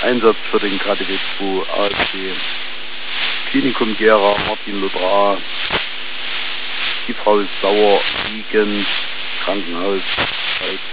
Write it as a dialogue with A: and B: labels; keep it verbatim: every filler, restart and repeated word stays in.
A: Einsatz für den K D W zwei A S C. Klinikum Gera, Martin Luther. Die Frau ist sauer, liegend, Krankenhaus.